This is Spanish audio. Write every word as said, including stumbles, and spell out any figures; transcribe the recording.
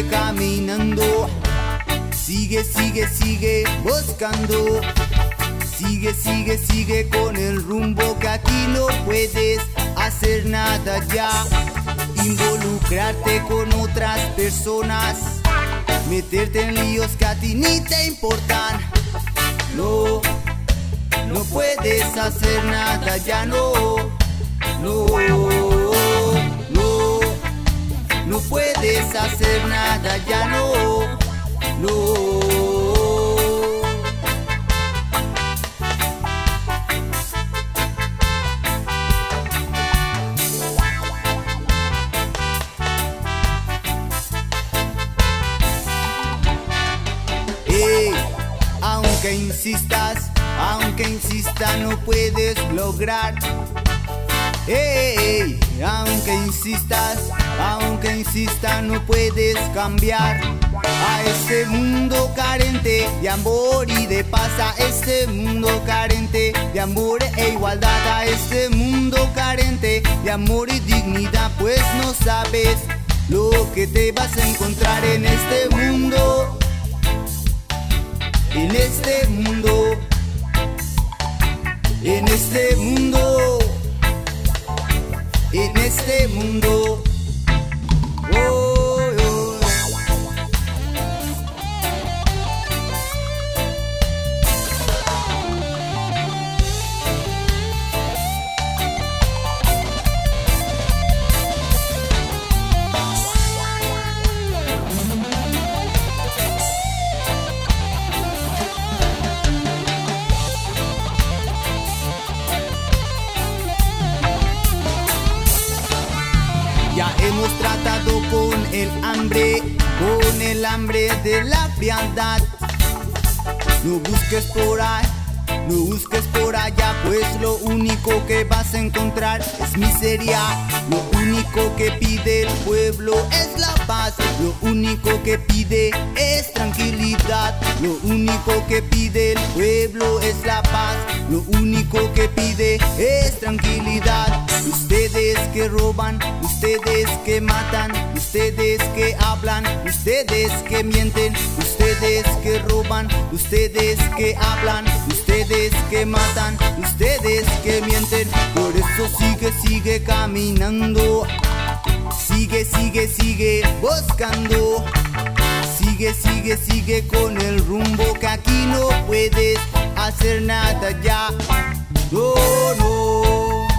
sigue caminando. Sigue, sigue, sigue buscando. Sigue, sigue, sigue con el rumbo que aquí no puedes hacer nada ya. Involucrarte con otras personas, meterte en líos que a ti ni te importan. No, no puedes hacer nada ya, no. No, no, no puedes hacer nada ya, no. No. Hey, aunque insistas, aunque insistas no puedes lograr. Hey, aunque insistas, aunque insistas no puedes cambiar a este mundo carente de amor y de paz, a este mundo carente de amor e igualdad, a este mundo carente de amor y dignidad, pues no sabes lo que te vas a encontrar en este mundo, en este mundo, en este mundo, en este mundo. Oh. Ya hemos tratado con el hambre, con el hambre de la frialdad. No busques por ahí, no busques por allá, pues lo único que vas a encontrar es miseria. Lo único que pide el pueblo es la paz. Lo único que pide es tranquilidad. Lo único que pide el pueblo es la paz. Lo único que pide es tranquilidad. Ustedes que roban, ustedes que matan, ustedes que hablan, ustedes que mienten, ustedes que roban, ustedes que hablan, ustedes que matan, ustedes que mienten. Por eso sigue, sigue caminando. Sigue, sigue, sigue buscando. Sigue, sigue, sigue con el rumbo que aquí no puedes hacer nada ya. No, no.